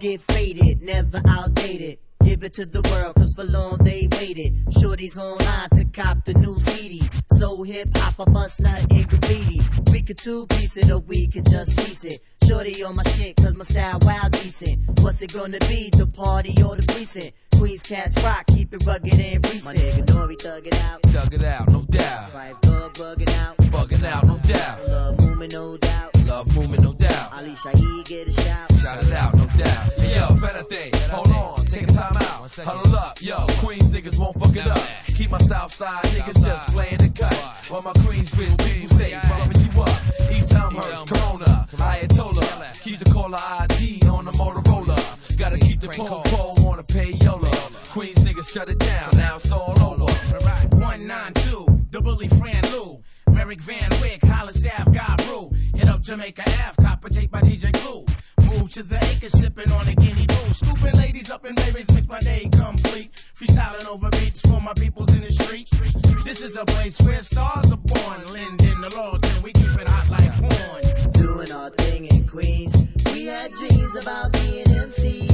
get faded, never outdated. Give it to the world, cause for long they waited. Shorties online to cop the new CD. So hip hop, I bust nut in graffiti. We could two-piece it or we could just cease it. Shorty on my shit, cause my style wild decent. What's it gonna be, the party or the precinct? Queens cats rock, keep it rugged and recent. My nigga Nori thug it out. Thug it out, no doubt. Five Dog bugging out. Bugging out, no doubt. Love movement, no doubt. Love movement, no doubt. Ali Shaheed get a shout. Shout it out, no doubt. Hey, yo, better thing. Hold on, take a time out. Huddle up, yo. Queens niggas won't fuck it up. Keep my south side niggas just playing the cut. While my Queens bitch people stay bumping you up. East Elmhurst, Corona, Ayatollah. Keep the caller ID on the Motorola. Gotta keep the po-po on the payola. Queens niggas shut it down, now it's all over. 192, the bully Fran Lou. Merrick Van Wyck, Hollis Ave, God Rule. Hit up Jamaica Ave, copper tape by DJ Glue. Move to the acres, sipping on a guinea boo. Scooping ladies up in babies, makes my day complete. Freestyling over beats for my peoples in the street. This is a place where stars are born. Linden, the Lawton, we keep it hot like porn. Doing our thing in Queens. We had dreams about being MCs.